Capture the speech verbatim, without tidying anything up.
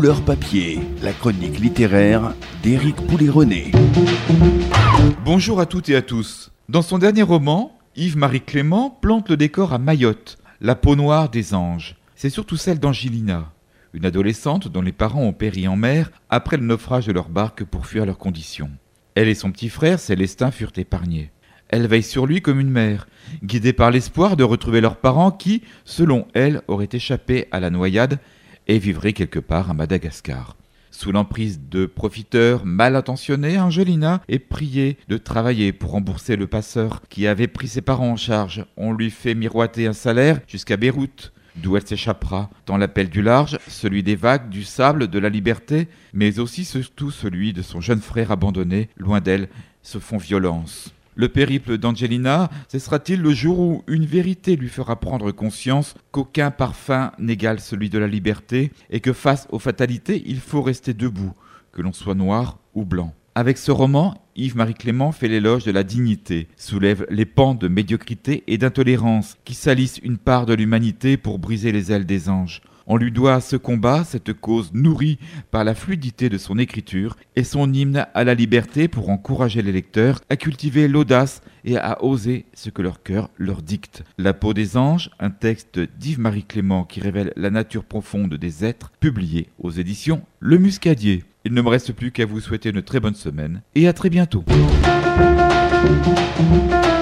Couleur papier, la chronique littéraire d'Éric Poulet-René. Bonjour à toutes et à tous. Dans son dernier roman, Yves-Marie Clément plante le décor à Mayotte, la peau noire des anges. C'est surtout celle d'Angelina, une adolescente dont les parents ont péri en mer après le naufrage de leur barque pour fuir leurs conditions. Elle et son petit frère Célestin furent épargnés. Elle veille sur lui comme une mère, guidée par l'espoir de retrouver leurs parents qui, selon elle, auraient échappé à la noyade et vivraient quelque part à Madagascar. Sous l'emprise de profiteurs mal intentionnés, Angelina est priée de travailler pour rembourser le passeur qui avait pris ses parents en charge. On lui fait miroiter un salaire jusqu'à Beyrouth, d'où elle s'échappera dans l'appel du large, celui des vagues, du sable, de la liberté, mais aussi surtout celui de son jeune frère abandonné, loin d'elle, se font violence. Le périple d'Angelina cessera-t-il le jour où une vérité lui fera prendre conscience qu'aucun parfum n'égale celui de la liberté et que face aux fatalités, il faut rester debout, que l'on soit noir ou blanc. Avec ce roman, Yves-Marie Clément fait l'éloge de la dignité, soulève les pans de médiocrité et d'intolérance qui salissent une part de l'humanité pour briser les ailes des anges. On lui doit ce combat, cette cause nourrie par la fluidité de son écriture et son hymne à la liberté pour encourager les lecteurs à cultiver l'audace et à oser ce que leur cœur leur dicte. La peau des anges, un texte d'Yves-Marie Clément qui révèle la nature profonde des êtres, publié aux éditions Le Muscadier. Il ne me reste plus qu'à vous souhaiter une très bonne semaine et à très bientôt.